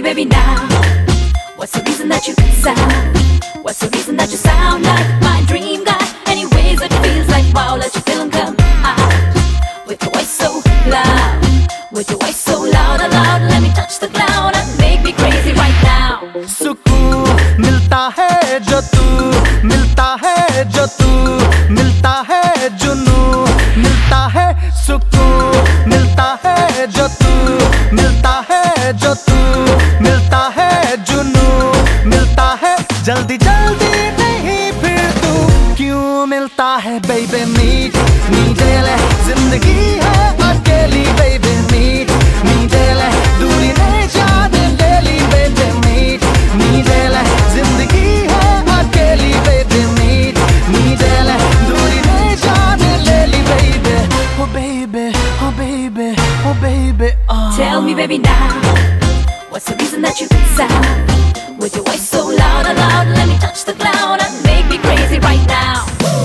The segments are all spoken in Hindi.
baby now. What's the reason that you sound? What's the reason that you sound like my dream guy? Anyways, it feels like wow, let your feeling come out. With your voice so loud, with your voice so loud, loud. Let me touch the cloud and make me crazy right now. सुकून मिलता है जो तू, मिलता है जो तू, मिलता है जुनून, मिलता है सुकून, मिलता है जो तू, मिलता है जो तू, मिलता है जुनून, मिलता है जल्दी जल्दी नहीं फिर तू क्यों मिलता है बेबी मीट मीठे जिंदगी है अकेली बेबी मीट मीठे दूरी नहीं जाने ले ली बेबी मीट मीठे जिंदगी है अकेली बेबी मीट मीठे दूरी नहीं जाने ले ली baby oh baby oh baby oh baby oh. Tell me baby now, what's the reason that you sound? With your voice so loud, loud, let me touch the cloud and make me crazy right now.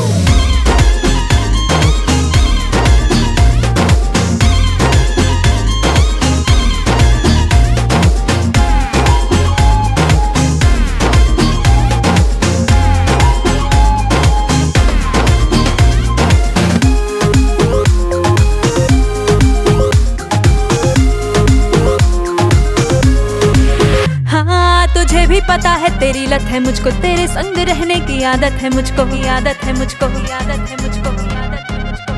तुझे भी पता है तेरी लत है मुझको, तेरे संग रहने की आदत है मुझको, आदत है मुझको, आदत है मुझको, आदत है मुझको।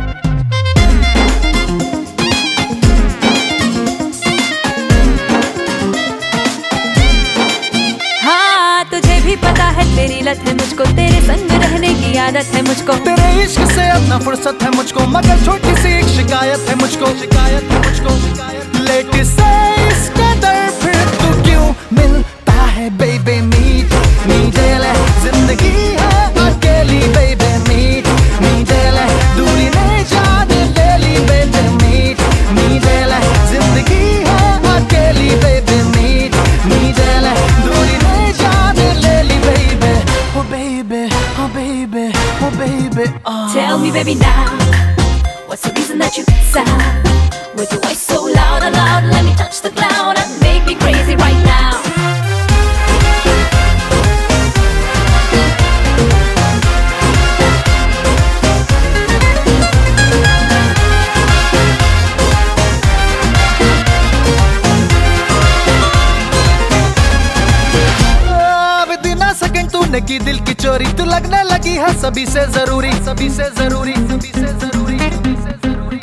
हाँ तुझे भी पता है तेरी लत है मुझको, तेरे संग रहने की आदत है मुझको। तेरे इश्क से अपना फुर्सत है मुझको, मगर छोटी सी एक शिकायत है मुझको, शिकायत है मुझको, लेट से इसका दर फिर तू क्यों मिलता है बेबी मीट मीठे जिंदगी है अकेली बेबी मीट मीठे दूरी नहीं जाने ले ली बेबी मीट मीठे जिंदगी है अकेली बेबी मीट मीठे दूरी नहीं जाने ले ली baby oh baby oh baby oh baby oh. Tell me baby now, what's the reason that you sound? With your voice so loud, loud, let me touch the cloud and make me crazy right now. की दिल की चोरी तू लगने लगी है सभी से जरूरी, सभी से जरूरी, सभी से जरूरी, सभी से जरूरी।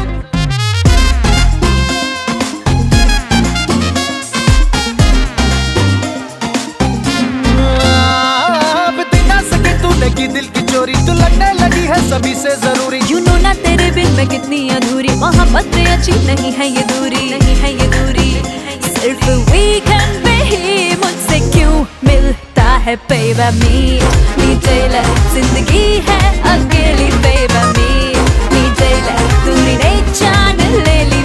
अब ना सके तूने की दिल की चोरी तू लगने लगी है सभी से जरूरी। You know ना तेरे बिन मैं कितनी अधूरी, मोहब्बत में अच्छी नहीं है ये दूरी, नहीं है ये दूरी। सिर्फ वीकेंड पे ही मुझसे क्यों मिलता है बेबी मीट मीठे जिंदगी है अकेली बेबी मीट मीठे दूरी नहीं जान ले ली